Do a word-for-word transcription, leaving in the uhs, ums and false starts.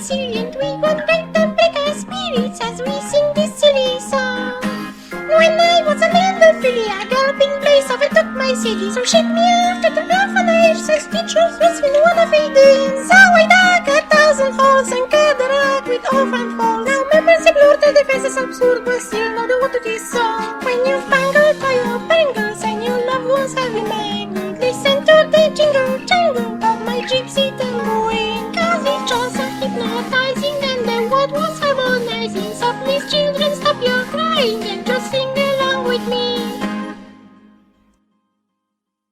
silly, and we won't break the breaker spirits as we sing this silly song. When I was a little filly, a galloping blaze overtook my city. So shake me after the orphanage, says the truth was in one of eight days. So I dug a thousand holes and cut the rock with orphan falls. Now members explore the defenses absurd, but still know the what it is so. When you've bangled by your bangles and your loved ones have been mangled, listen to the jingle jangle of my gypsy.